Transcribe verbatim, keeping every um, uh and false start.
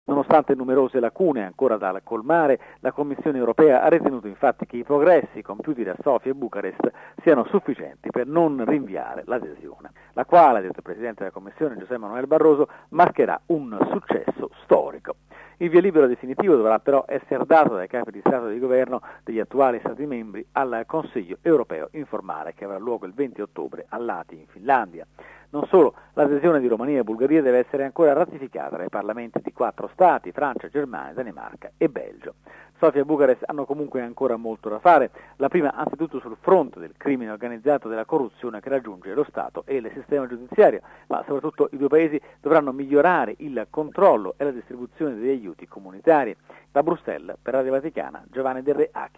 Nonostante numerose lacune ancora da colmare, la Commissione europea ha ritenuto infatti che i progressi compiuti da Sofia e Bucarest siano sufficienti per non rinviare l'adesione, la quale, ha detto il Presidente della Commissione José Manuel Barroso, marcherà un successo storico. Il via libera definitivo dovrà però essere dato dai capi di Stato e di Governo degli attuali Stati membri al Consiglio europeo informale che avrà luogo il venti ottobre a Lati in Finlandia. Non solo, l'adesione di Romania e Bulgaria deve essere ancora ratificata dai parlamenti di quattro Stati, Francia, Germania, Danimarca e Belgio. Sofia e Bucarest hanno comunque ancora molto da fare, la prima anzitutto sul fronte del crimine organizzato e della corruzione che raggiunge lo Stato e il sistema giudiziario, ma soprattutto i due paesi dovranno migliorare il controllo e la distribuzione degli aiuti comunitari. Da Bruxelles, per Radio Vaticana, Giovanni Del Re Acchi.